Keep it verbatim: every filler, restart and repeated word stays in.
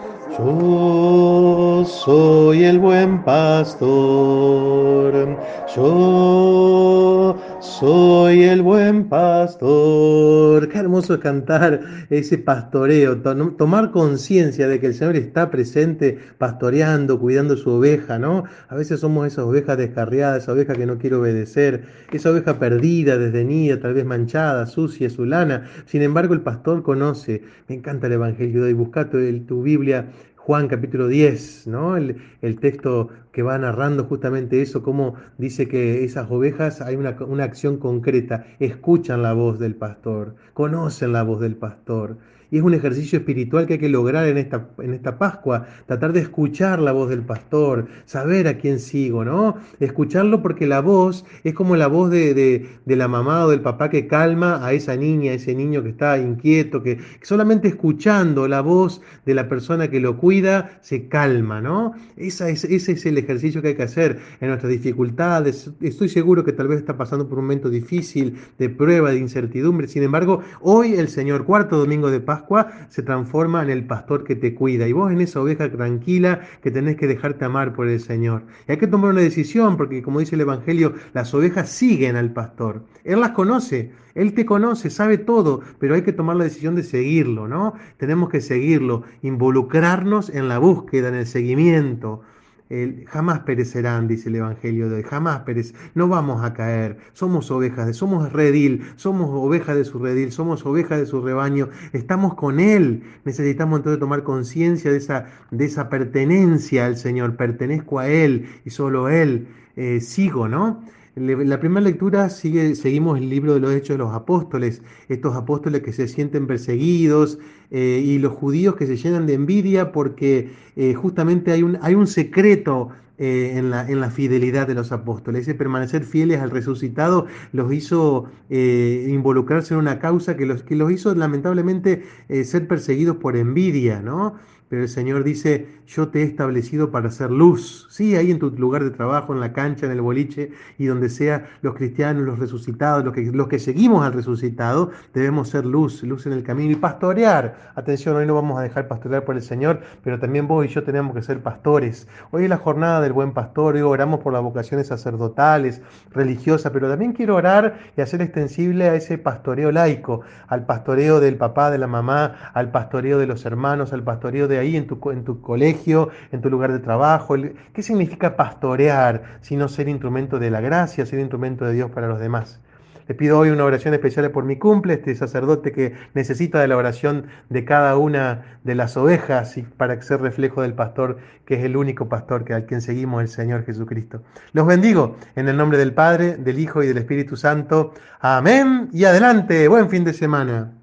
Yo soy el buen pastor, yo soy el buen pastor. Qué hermoso es cantar ese pastoreo, to- tomar conciencia de que el Señor está presente pastoreando, cuidando su oveja, ¿no? A veces somos esas ovejas descarriadas, esa oveja que no quiere obedecer, esa oveja perdida, desdeñida, tal vez manchada, sucia, su lana. Sin embargo, el pastor conoce. Me encanta el Evangelio de hoy. Busca tu, tu Biblia. Juan capítulo diez, ¿no? El, el texto que va narrando justamente eso, cómo dice que esas ovejas hay una, una acción concreta, escuchan la voz del pastor, conocen la voz del pastor. Y es un ejercicio espiritual que hay que lograr en esta, en esta Pascua, tratar de escuchar la voz del pastor, saber a quién sigo, ¿no? Escucharlo porque la voz es como la voz de, de, de la mamá o del papá que calma a esa niña, a ese niño que está inquieto, que, que solamente escuchando la voz de la persona que lo cuida se calma, ¿no? Esa es, ese es el ejercicio que hay que hacer en nuestras dificultades. Estoy seguro que tal vez está pasando por un momento difícil, de prueba, de incertidumbre. Sin embargo, hoy el Señor, cuarto domingo de Pascua, se transforma en el pastor que te cuida. Y vos en esa oveja tranquila que tenés que dejarte amar por el Señor. Y hay que tomar una decisión, porque como dice el Evangelio, las ovejas siguen al pastor. Él las conoce, Él te conoce, sabe todo, pero hay que tomar la decisión de seguirlo, ¿no? Tenemos que seguirlo, involucrarnos en la búsqueda, en el seguimiento. Eh, jamás perecerán, dice el Evangelio de hoy, jamás perecerán, no vamos a caer, somos ovejas, de, somos redil, somos ovejas de su redil, somos ovejas de su rebaño, estamos con Él, necesitamos entonces tomar conciencia de esa, de esa pertenencia al Señor, pertenezco a Él y solo a Él eh, sigo, ¿no? La primera lectura sigue, seguimos el libro de los Hechos de los Apóstoles, estos apóstoles que se sienten perseguidos eh, y los judíos que se llenan de envidia porque eh, justamente hay un, hay un secreto eh, en la, en la fidelidad de los apóstoles. Ese permanecer fieles al resucitado los hizo eh, involucrarse en una causa que los, que los hizo lamentablemente eh, ser perseguidos por envidia, ¿no? Pero el Señor dice, yo te he establecido para hacer luz. Sí, ahí en tu lugar de trabajo, en la cancha, en el boliche y donde sea los cristianos, los resucitados, los que, los que seguimos al resucitado, debemos ser luz, luz en el camino y pastorear. Atención, hoy no vamos a dejar pastorear por el Señor, pero también vos y yo tenemos que ser pastores. Hoy es la jornada del buen pastor, hoy oramos por las vocaciones sacerdotales, religiosas, pero también quiero orar y hacer extensible a ese pastoreo laico, al pastoreo del papá, de la mamá, al pastoreo de los hermanos, al pastoreo de ahí en tu, en tu colegio, en tu lugar de trabajo. ¿Qué significa pastorear sino ser instrumento de la gracia, ser instrumento de Dios para los demás? Le pido hoy una oración especial por mi cumple, este sacerdote que necesita de la oración de cada una de las ovejas y para ser reflejo del pastor, que es el único pastor que, al quien seguimos, el Señor Jesucristo. Los bendigo en el nombre del Padre, del Hijo y del Espíritu Santo. Amén y adelante. Buen fin de semana.